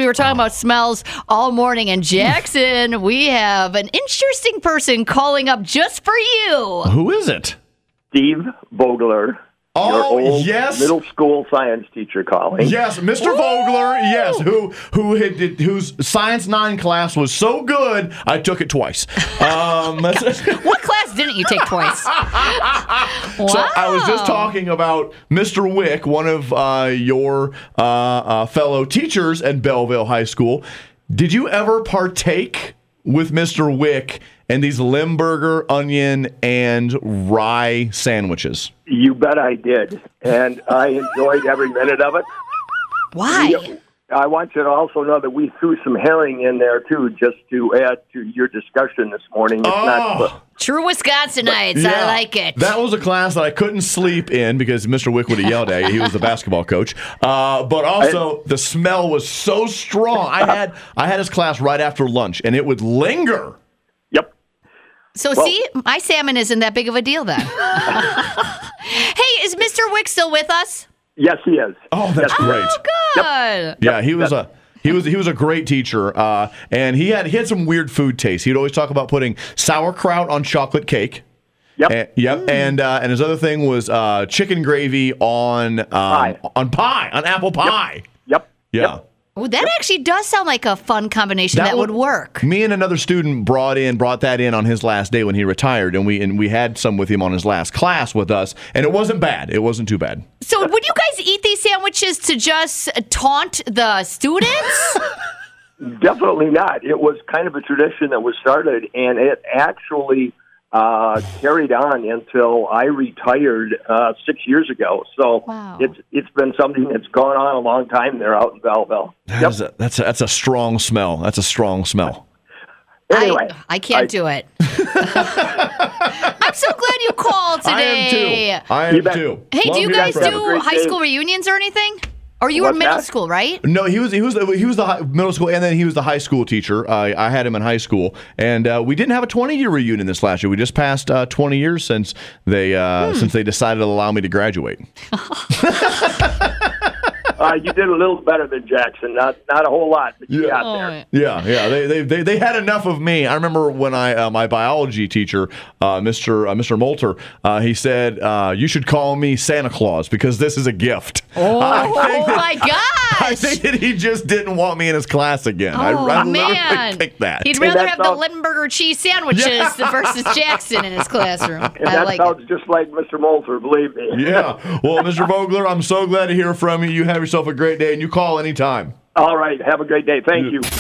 We were talking about smells all morning. And Jackson, we have an interesting person calling up just for you. Who is it? Steve Vogler. Oh, your old yes. middle school science teacher calling. Yes, Mr. Vogler, yes, whose Science 9 class was so good, I took it twice. What class didn't you take twice? Wow. So I was just talking about Mr. Wick, one of your fellow teachers at Belleville High School. Did you ever partake with Mr. Wick in these Limburger, onion, and rye sandwiches? You bet I did, and I enjoyed every minute of it. Why? I want you to also know that we threw some herring in there, too, just to add to your discussion this morning. It's not True Wisconsinites. Yeah, I like it. That was a class that I couldn't sleep in because Mr. Wick would have yelled at you. He was the basketball coach. But also, the smell was so strong. I had his class right after lunch, and it would linger. Yep. So, see, my salmon isn't that big of a deal then. Hey, is Mr. Wick still with us? Yes, he is. Oh, that's great. Oh, good. Yeah, he was a great teacher, and he had some weird food tastes. He'd always talk about putting sauerkraut on chocolate cake. Yep. And his other thing was chicken gravy on apple pie. Yep. Yeah. Yep. Oh, that actually does sound like a fun combination that would work. Me and another student brought that in on his last day when he retired, and we had some with him on his last class with us, and it wasn't bad. It wasn't too bad. So would you guys eat these sandwiches to just taunt the students? Definitely not. It was kind of a tradition that was started, and it actually carried on until I retired 6 years ago. So it's been something that's gone on a long time there out in Belleville. That's a strong smell. That's a strong smell. Anyway, I can't do it. I'm so glad you called today. I am too. Hey, do you guys do high school day. reunions or anything? Or you were middle school, right? No, he was the middle school, and then he was the high school teacher. I had him in high school, and we didn't have a 20-year reunion this last year. We just passed 20 years since they decided to allow me to graduate. You did a little better than Jackson. Not a whole lot, but you got there. Yeah. They had enough of me. I remember when my biology teacher, Mr. Molter, he said, "You should call me Santa Claus because this is a gift." Oh my gosh! I think that he just didn't want me in his class again. I man, picked that. He'd rather have the Limburger cheese sandwiches versus Jackson in his classroom. And that sounds just like Mr. Molter, believe me. Yeah. Well, Mr. Vogler, I'm so glad to hear from you. You have yourself a great day, and you call anytime. All right. Have a great day. Thank you.